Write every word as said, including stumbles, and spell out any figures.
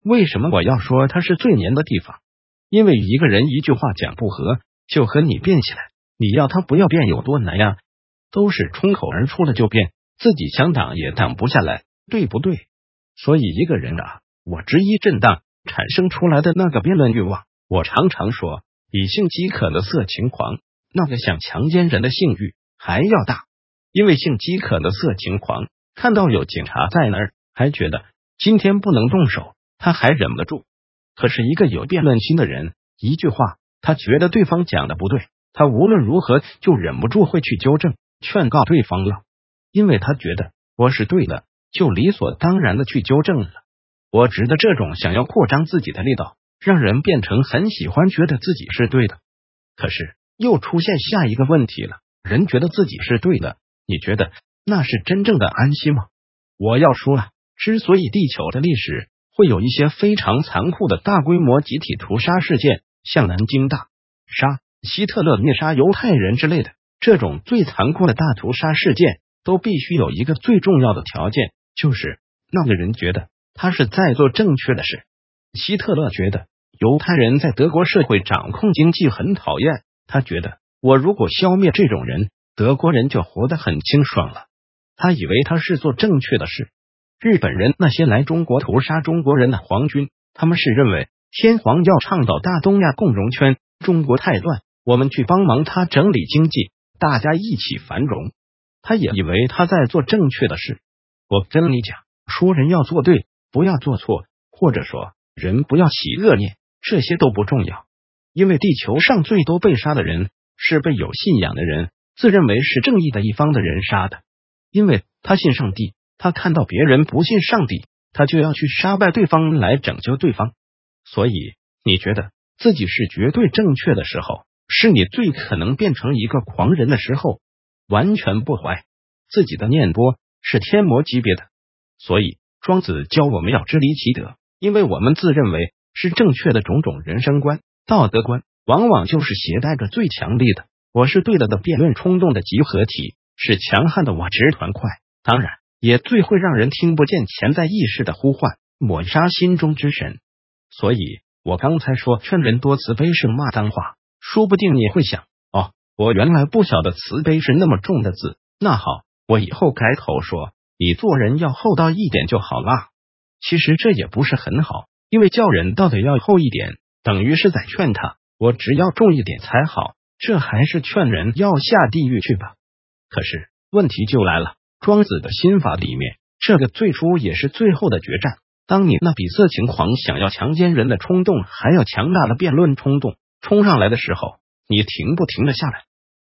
为什么我要说它是最黏的地方？因为一个人一句话讲不合，就和你辩起来，你要他不要辩有多难呀？都是冲口而出了就辩，自己想挡也挡不下来，对不对？所以一个人啊，我质疑震荡产生出来的那个辩论欲望，我常常说，比性饥渴的色情狂，那个想强奸人的性欲还要大。因为性饥渴的色情狂看到有警察在那儿，还觉得今天不能动手，他还忍不住。可是一个有辩论心的人，一句话他觉得对方讲的不对，他无论如何就忍不住会去纠正劝告对方了，因为他觉得我是对的，就理所当然的去纠正了。我指的这种想要扩张自己的力道，让人变成很喜欢觉得自己是对的。可是又出现下一个问题了，人觉得自己是对的，你觉得那是真正的安息吗？我要说啊，之所以地球的历史会有一些非常残酷的大规模集体屠杀事件，像南京大杀、希特勒灭杀犹太人之类的，这种最残酷的大屠杀事件，都必须有一个最重要的条件，就是那个人觉得他是在做正确的事。希特勒觉得犹太人在德国社会掌控经济很讨厌，他觉得我如果消灭这种人，德国人就活得很清爽了。他以为他是做正确的事。日本人那些来中国屠杀中国人的皇军，他们是认为天皇要倡导大东亚共荣圈，中国太乱，我们去帮忙他整理经济，大家一起繁荣。他也以为他在做正确的事。我跟你讲，说人要做对，不要做错，或者说人不要起恶念，这些都不重要。因为地球上最多被杀的人是被有信仰的人，自认为是正义的一方的人杀的。因为他信上帝，他看到别人不信上帝，他就要去杀败对方来拯救对方。所以你觉得自己是绝对正确的时候，是你最可能变成一个狂人的时候。完全不怀自己的念波是天魔级别的。所以庄子教我们要知离其德，因为我们自认为是正确的种种人生观、道德观，往往就是携带着最强力的我是对的的辩论冲动的集合体，是强悍的我执团块，当然也最会让人听不见潜在意识的呼唤，抹杀心中之神。所以我刚才说劝人多慈悲是骂脏话，说不定你会想，哦，我原来不晓得慈悲是那么重的字，那好，我以后改口说你做人要厚道一点就好啦。其实这也不是很好，因为叫人到底要厚一点，等于是在劝他我只要重一点才好，这还是劝人要下地狱去吧。可是问题就来了，庄子的心法里面，这个最初也是最后的决战，当你那比色情狂想要强奸人的冲动还要强大的辩论冲动冲上来的时候，你停不停得下来？